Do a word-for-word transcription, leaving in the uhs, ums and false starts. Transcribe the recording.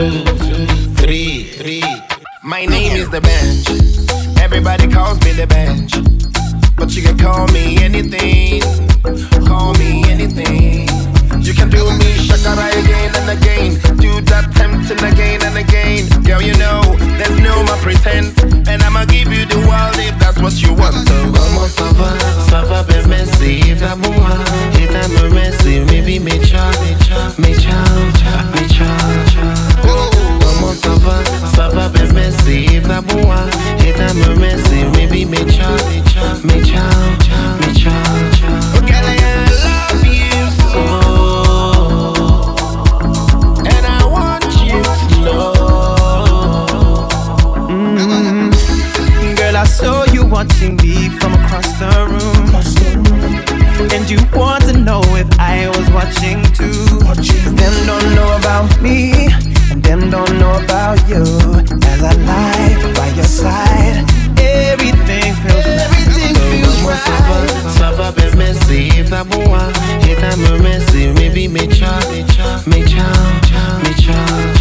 two, three, three. My name is the bench. Everybody calls me the bench. But you can call me anything. Call me anything. You can do me shakara again and again. Do that tempting again and again. Girl, you know, there's no more pretense. And I'ma give you the world if that's what you want. So Comment ça va, ça va bien merci. If I'm moi, if I'm a merci. Maybe me cha, me cha, me cha. Comment ça va, ça va bien merci. If I'm moi, if I'm a merci. Maybe me cha, me cha, me cha. girl, I love you so. I saw you watching me from across the room, and you want to know if I was watching too. Them don't know about me, and them don't know about you. As I lie by your side, everything feels everything feels right. Ça va, ça va bien merci. If I'm moi, if I'm a merci. Maybe me cha, me cha, me cha.